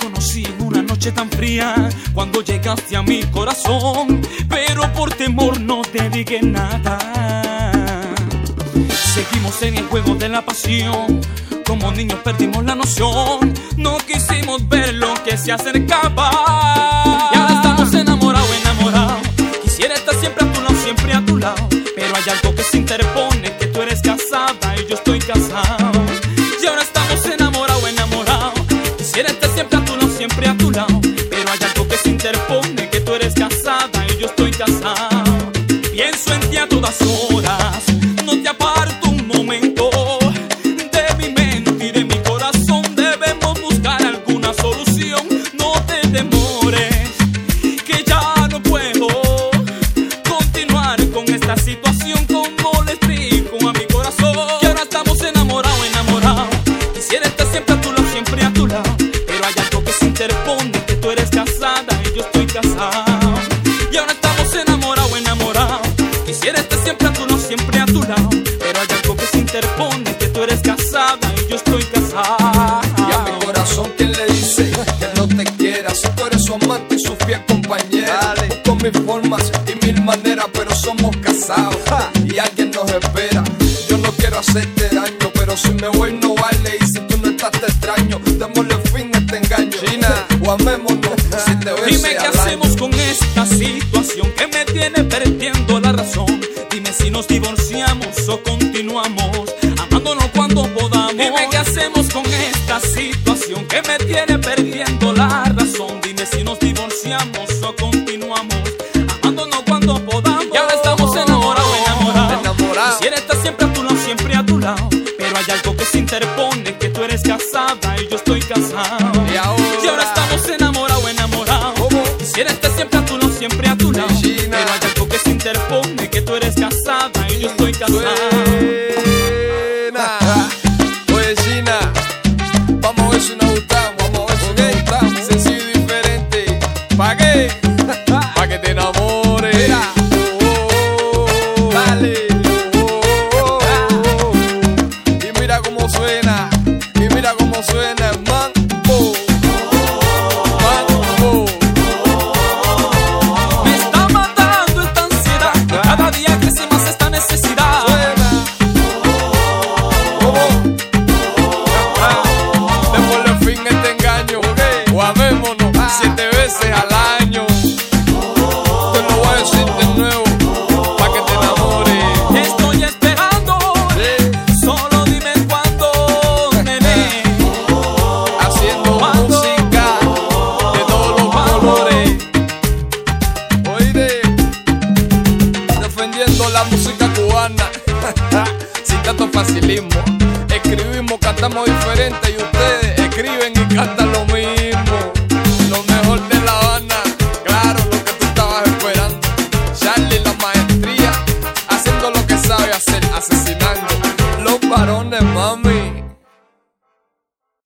conocí en una noche tan fría, cuando llegaste a mi corazón, pero por temor no te dije nada. Seguimos en el juego de la pasión, como niños perdimos la noción, no quisimos ver lo que se acercaba. Y ahora estamos enamorados, enamorados. Quisiera estar siempre a tu lado, siempre a tu lado, pero hay algo que se interpone, que tú eres casada y yo estoy casado. Y ahora estamos enamorados, enamorados. Quisiera estar siempre a tu lado, siempre a tu lado, pero hay algo que se interpone, que tú eres casada y yo estoy casado. Pienso en ti a todas horas, no te aparto un momento de mi mente y de mi corazón. Debemos buscar alguna solución, no te demores, que ya no puedo continuar con esta situación. Como le explico a mi corazón que ahora estamos enamorados, enamorados. Quisiera estar siempre a tu lado, siempre a tu lado, pero hay algo que se interpone, que tú eres casada y yo estoy casado. Y ahora estamos enamorados, enamorados. Quisiera estar siempre a tu lado, siempre a tu lado, pero hay algo que se interpone, que tú eres casada y yo estoy casado. Y a mi corazón, ¿quién le dice que no te quiera? Si tú eres su amante y su fiel compañera. Con mil formas y mil maneras, pero somos casados y alguien nos espera. Yo no quiero hacerte daño, pero si me voy no vale. Y si tú no estás te extraño, démosle fin a este engaño. O amémonos si te ves. Dime qué hacemos con esta situación que me tiene perdiendo la razón. Dime si nos divorciamos o continuamos amándonos cuando podamos. Dime qué hacemos con esta situación que me tiene perdiendo la razón. Dime si nos divorciamos o continuamos amándonos cuando podamos. Y ahora estamos enamorados, enamorados. Quisiera estar siempre a tu lado, siempre a tu lado, pero hay algo que se interpone, que tú eres casada y yo estoy casado. Y ahora estamos enamorados, enamorados. Quisiera estar siempre a tu lado, siempre a tu lado, pero hay algo que se interpone, que tú eres casada y yo estoy casado. Oye, Gina, vamos a ver si nos gustamos, vamos a ver si nos gustamos. Sencillo y diferente. ¿Pa' qué? Pa' que te enamores. Mira. Dale. Y mira cómo suena, y mira cómo suena el mambo. Mambo. Me está matando esta ansiedad, cada día crece más esta necesidad. Démosle fin a este engaño, o amémonos 7 veces al año. Te lo voy a decir de nuevo, pa' que te enamores. Te estoy esperando, solo dime cuándo, nene. Haciendo música de todos los colores. Oíste, defendiendo la música cubana sin tanto facilismo. Escribimos, cantamos diferente y ustedes escriben y cantan lo mismo.